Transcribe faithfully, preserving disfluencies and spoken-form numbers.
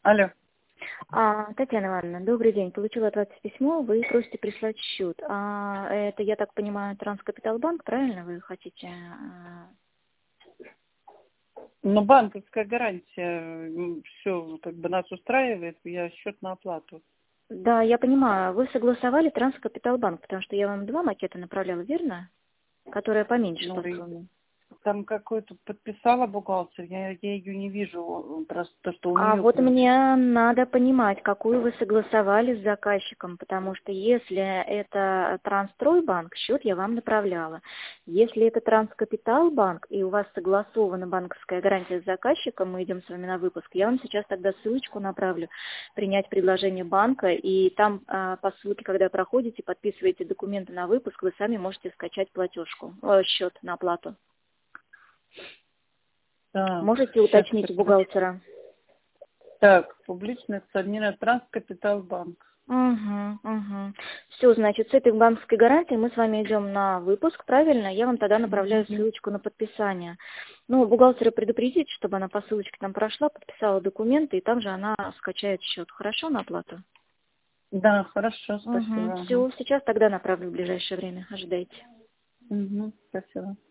Алло. А, Татьяна Ивановна, добрый день. Получила от вас письмо, вы просите прислать счет. А, это, я так понимаю, Транскапиталбанк, правильно вы хотите? а? Ну, банковская гарантия, все как бы нас устраивает, я счет на оплату. Да, я понимаю. Вы согласовали Транскапиталбанк, потому что я вам два макета направляла, верно? Которая поменьше Ну, по и сумме. там какой-то подписала бухгалтер, я, я ее не вижу, просто то, что у А нее вот ключ. мне надо понимать, какую вы согласовали с заказчиком, потому что если это Трансстройбанк, счет я вам направляла. Если это Транскапиталбанк и у вас согласована банковская гарантия с заказчиком, мы идем с вами на выпуск, я вам сейчас тогда ссылочку направлю, принять предложение банка, и там а, по ссылке, когда проходите, подписываете документы на выпуск, вы сами можете скачать платежку, э, счет на оплату. Так, Можете сейчас. уточнить у бухгалтера. Так, публичное акционерное Транскапиталбанк. Угу, угу. Все, значит, с этой банковской гарантией мы с вами идем на выпуск, правильно? Я вам тогда направляю Мгм. ссылочку на подписание. Ну, бухгалтера предупредить, чтобы она по ссылочке там прошла, подписала документы, и там же она скачает счет. Хорошо, на оплату? Да, хорошо, Угу. спасибо. Ага. Все, сейчас тогда направлю в ближайшее время. Ожидайте. Мгм, спасибо.